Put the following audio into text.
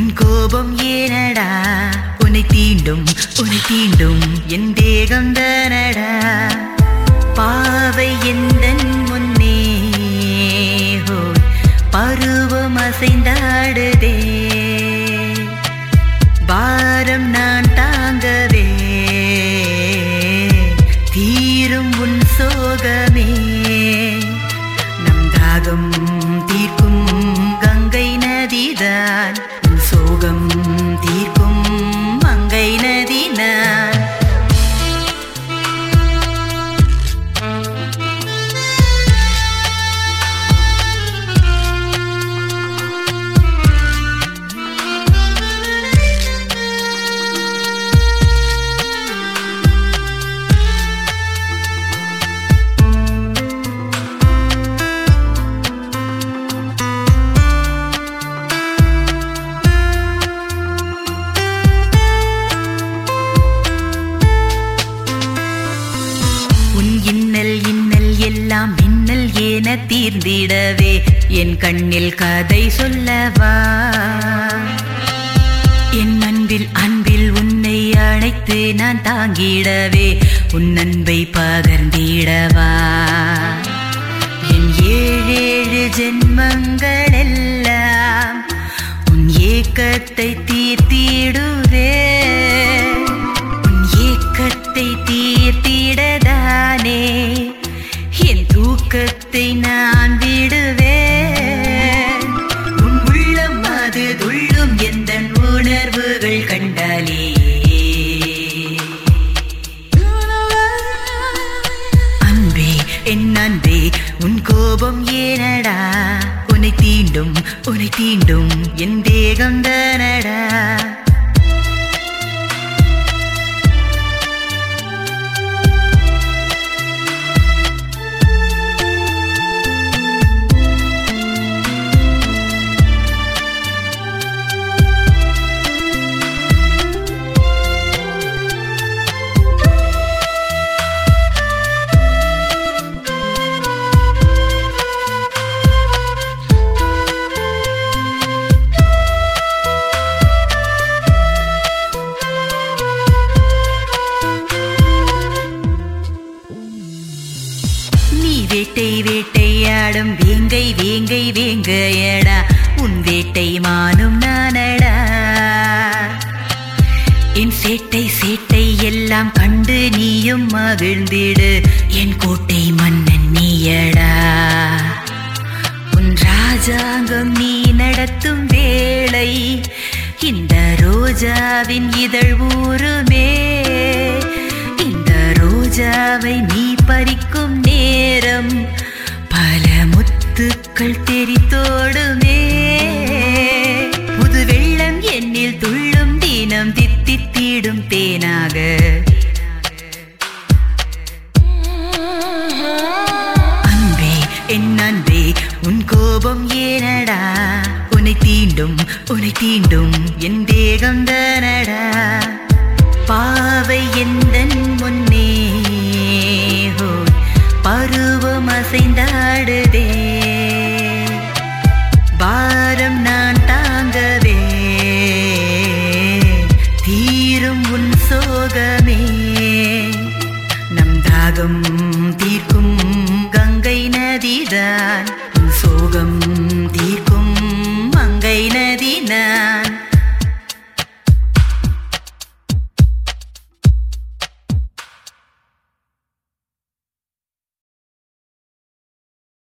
உன் கோபம் ஏனடா உன்னை தீண்டும் என் தேகம் தானடா பாவை எந்தன் முன்னே பருவம் அசைந்தாடுதே பாரம் நான் தாங்கவே தீரும் உன் சோகமே நம் தாகம் தீர்க்கும் கங்கை நதிதான் சோகம் தீர்க்கும் மங்கை நதி நான் இன்னல் எல்லாம் மின்னல் ஏன தீர்ந்திடவே என் கண்ணில் கதை சொல்லவா என் அன்பில் உன்னை அழைத்து நான் தாங்கிடவே உன் அன்பை பகர்ந்திடவா என் 7 ஜென்மங்கள் எல்லாம் உன் ஏக்கத்தை தீர்த்திடுவே உன் ஏக்கத்தை தீர்த்திடதானே என் தூக்கத்தை நான் விடுவேன் உன் உள்ளம் அது துள்ளும் எந்த உணர்வுகள் கண்டாலே அன்பே என் அன்பே உன் கோபம் ஏனடா உன்னை தீண்டும் என் தேகம் தானடா வேட்டையாடும் வேங்கையடா உன் வேட்டை மானும் நானடா என் சேட்டை எல்லாம் கண்டு நீயும் மகிழ்ந்திடு என் கோட்டை மன்னன் நீயடா உன் ராஜாங்கம் நீ நடத்தும் வேளை இந்த ரோஜாவின் இதழ் ஊருமே இந்த ரோஜாவை நீ பறிக்கும் நேரம் பல முத்துக்கள் தெரித்தோடுமே புது வெள்ளம் என்னில் துள்ளும் தினம் தித்தித்திடும் தேனாக அன்பே என் அன்பே உன் கோபம் ஏனடா உன்னை தீண்டும் என் தேகம் தானடா பாவை எந்தன் முன்னே பருவம் அசைந்தாடுதே